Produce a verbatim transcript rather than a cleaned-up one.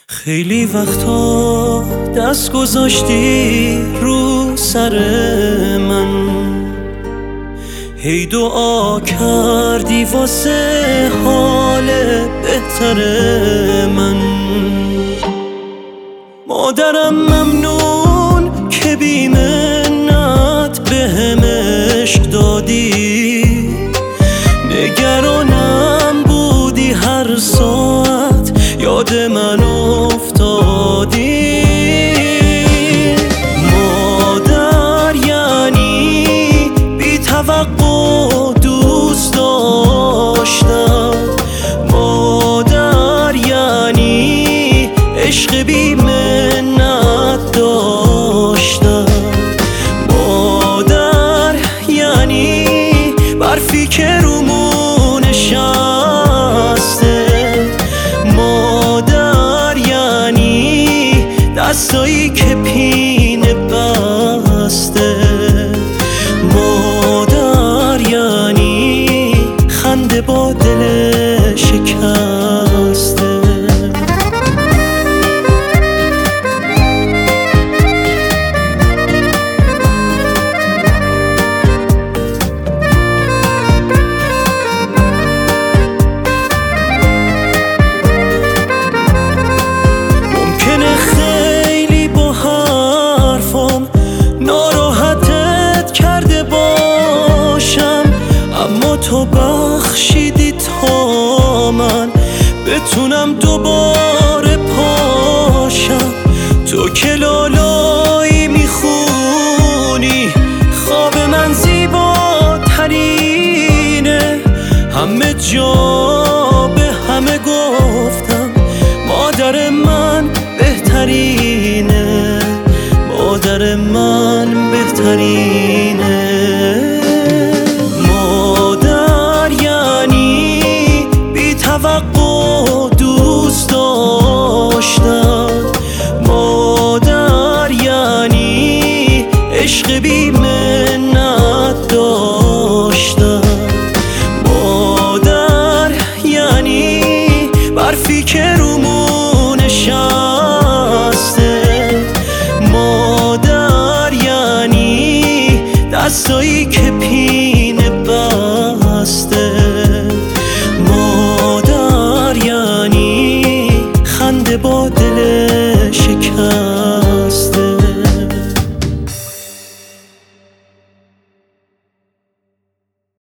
خیلی وقتا دست گذاشتی رو سر من، هی دعا کردی واسه حال بهتر من. مادرم ممنون که بی منت بهم عشق دادی، نگرانم بودی هر ساعت یاد من افتادی. مادر یعنی بی توقع دوست داشتم، مادر یعنی عشق بی منت داشتم، مادر یعنی برفی که رومون نشسته، مادر یعنی دستایی که پینه بسته، مادر یعنی خنده با دل شکسته. تو بخشیدی تا من بتونم دوباره پاشم، تو که لالایی میخونی خواب من زیباترینه. همه جا به همه گفتم مادر من بهترینه، مادر من بهترینه. توقع دوست داشتم، مادر یعنی عشق بی منت داشتم، مادر یعنی برفی که رومون